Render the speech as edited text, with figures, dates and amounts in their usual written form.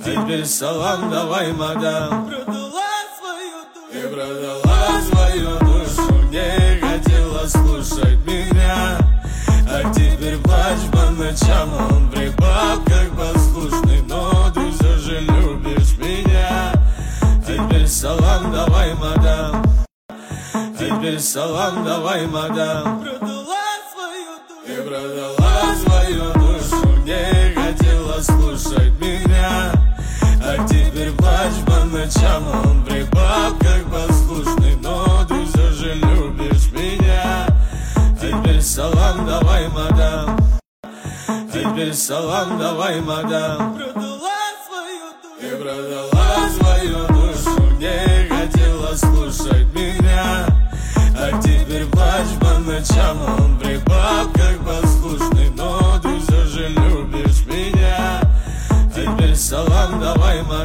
Теперь салам давай, мадам. Продала свою душу. Ты продала свою душу, не хотела слушать меня. А теперь плачь по ночам, он при бабках послушный, но ты все же любишь меня. Теперь салам давай, мадам. Теперь салам давай, мадам. Продала свою душу. Ты продала свою душу, не хотела слушать меня. А теперь плачь по ночам, он при бабках послушный, но ты все же любишь меня. Теперь салам давай, мадам. Теперь салам давай, мадам. Продала свою душу. Ты продала свою душу, не хотела слушать меня. А теперь плачь по ночам, он при бабках послушный, но ты все же любишь меня. Теперь салам давай, мадам.